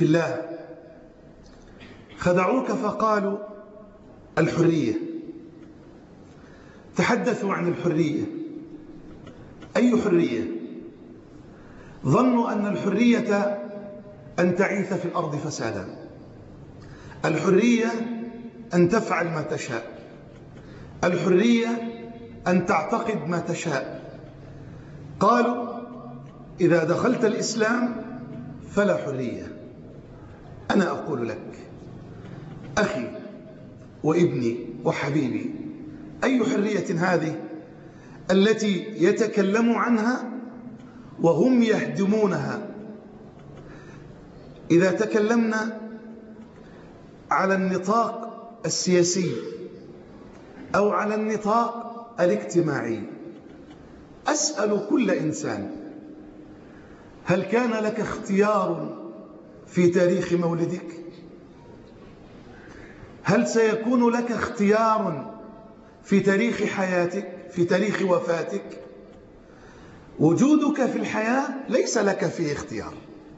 الله، خدعوك فقالوا الحرية، تحدثوا عن الحرية. أي حرية؟ ظنوا أن الحرية أن تعيث في الأرض فسادا، الحرية أن تفعل ما تشاء، الحرية أن تعتقد ما تشاء. قالوا إذا دخلت الإسلام فلا حرية. أنا أقول لك أخي وابني وحبيبي، أي حرية هذه التي يتكلم عنها وهم يهدمونها؟ إذا تكلمنا على النطاق السياسي أو على النطاق الاجتماعي، أسأل كل إنسان: هل كان لك اختيار في تاريخ مولدك؟ هل سيكون لك اختيار في تاريخ حياتك، في تاريخ وفاتك؟ وجودك في الحياة ليس لك فيه اختيار.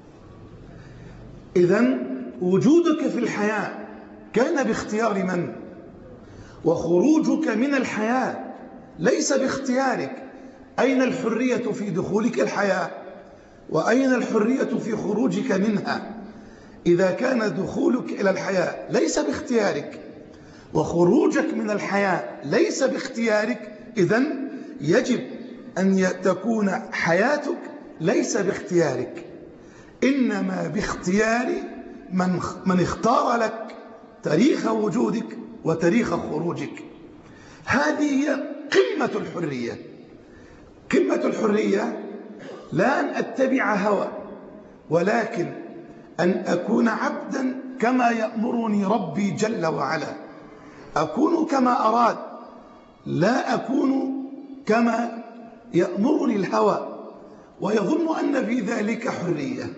إذن وجودك في الحياة كان باختيار من؟ وخروجك من الحياة ليس باختيارك. أين الحرية في دخولك الحياة؟ وأين الحرية في خروجك منها؟ إذا كان دخولك إلى الحياة ليس باختيارك وخروجك من الحياة ليس باختيارك، إذن يجب أن تكون حياتك ليس باختيارك، إنما باختيار من اختار لك تاريخ وجودك وتاريخ خروجك. هذه هي قمة الحرية. قمة الحرية لا أن أتبع هوى، ولكن أن أكون عبدا كما يأمرني ربي جل وعلا، أكون كما أراد، لا أكون كما يأمرني الهوى ويظن أن في ذلك حرية.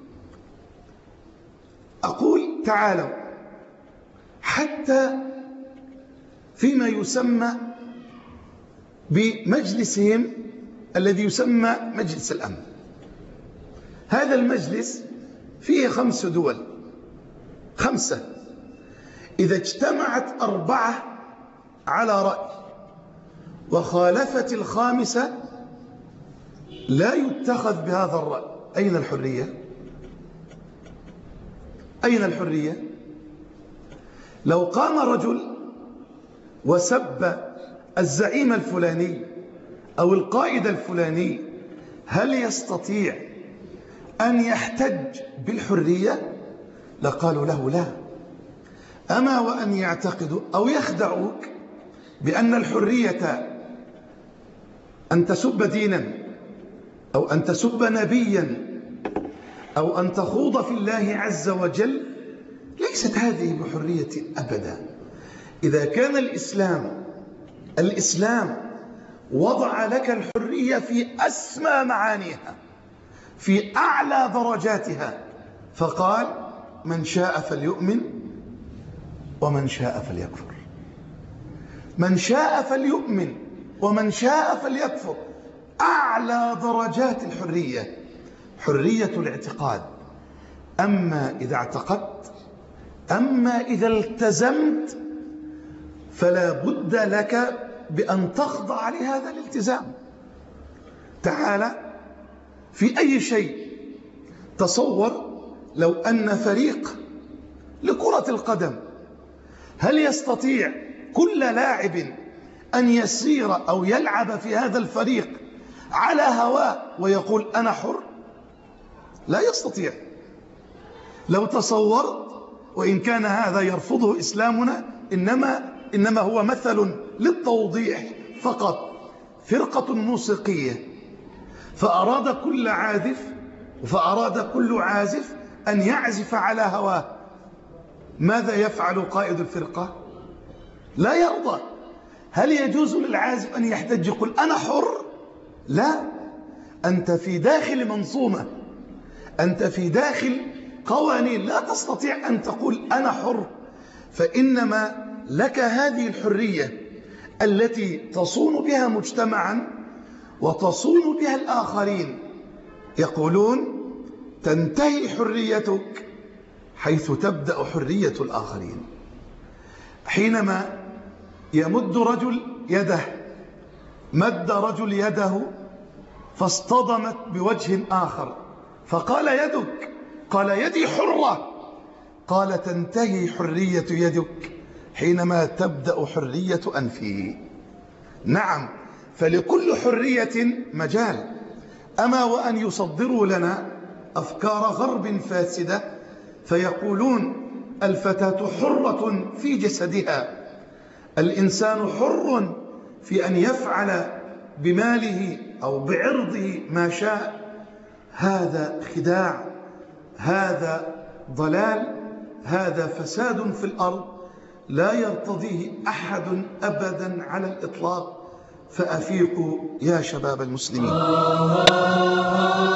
أقول تعالوا حتى فيما يسمى بمجلسهم الذي يسمى مجلس الأمن. هذا المجلس فيه 5 دول، 5، إذا اجتمعت 4 على رأي وخالفت الخامسة لا يتخذ بهذا الرأي. أين الحرية؟ أين الحرية؟ لو قام رجل وسب الزعيم الفلاني أو القائد الفلاني، هل يستطيع أن يحتج بالحرية؟ لقالوا له لا. أما وأن يعتقدوا أو يخدعوك بأن الحرية أن تسب دينا أو أن تسب نبيا أو أن تخوض في الله عز وجل، ليست هذه بحرية أبدا. إذا كان الإسلام وضع لك الحرية في أسمى معانيها، في أعلى درجاتها، فقال: من شاء فليؤمن ومن شاء فليكفر. من شاء فليؤمن ومن شاء فليكفر. أعلى درجات الحرية حرية الاعتقاد. أما إذا اعتقدت، أما إذا التزمت، فلا بد لك بأن تخضع لهذا الالتزام. تعالى في أي شيء. تصور لو أن فريق لكرة القدم، هل يستطيع كل لاعب أن يسير أو يلعب في هذا الفريق على هواه ويقول أنا حر؟ لا يستطيع. لو تصورت، وإن كان هذا يرفضه إسلامنا، إنما هو مثل للتوضيح فقط، فرقة موسيقية فأراد كل عازف أن يعزف على هواه، ماذا يفعل قائد الفرقة؟ لا يرضى. هل يجوز للعازف أن يحتج يقول أنا حر؟ لا. أنت في داخل منظومة، أنت في داخل قوانين، لا تستطيع أن تقول أنا حر. فإنما لك هذه الحرية التي تصون بها مجتمعا وتصون بها الآخرين. يقولون: تنتهي حريتك حيث تبدأ حرية الآخرين. حينما يمد رجل يده، مد رجل يده فاصطدمت بوجه آخر فقال يدك، قال يدي حرة، قال تنتهي حرية يدك حينما تبدأ حرية أنفه. نعم، فلكل حرية مجال. أما وأن يصدروا لنا أفكار غرب فاسدة فيقولون الفتاة حرة في جسدها، الإنسان حر في أن يفعل بماله أو بعرضه ما شاء. هذا خداع، هذا ضلال، هذا فساد في الأرض لا يرتضيه أحد أبدا على الإطلاق. فأفيقوا يا شباب المسلمين.